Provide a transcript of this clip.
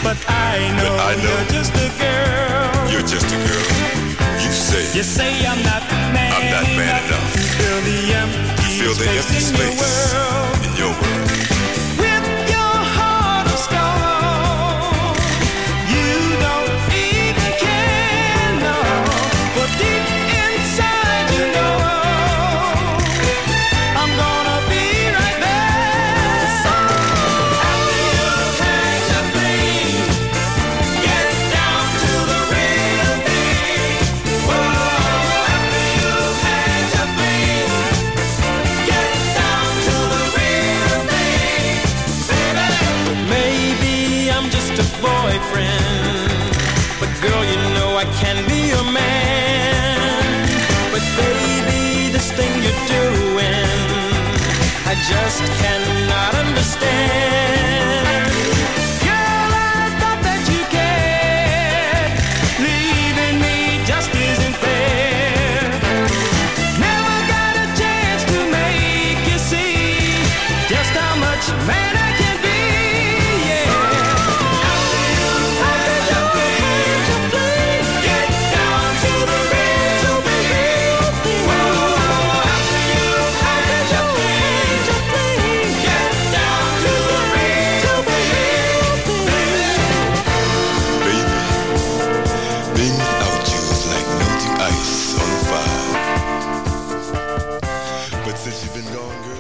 But I know you're just a girl. You're just a girl. You say I'm not man enough to fill the empty space in your world. With your heart of stone, you don't even care, no. But deep inside you know I'm gonna be right there. So after you've had your fling, get down to the real thing. Whoa, after you've had your fling, get down to the real thing, baby. Maybe I'm just a boyfriend, but girl, you know I can be your man. But baby, this thing you're doing, I just cannot understand. Girl, I thought that you cared. Leaving me just isn't fair. Never got a chance to make you see just how much man I can be. Yeah. After you've had your fling, get down to the real thing. Whoa, after you've had your fling, get down to the real thing. Baby, being without you is like melting ice on a fire. But since you've been gone, girl,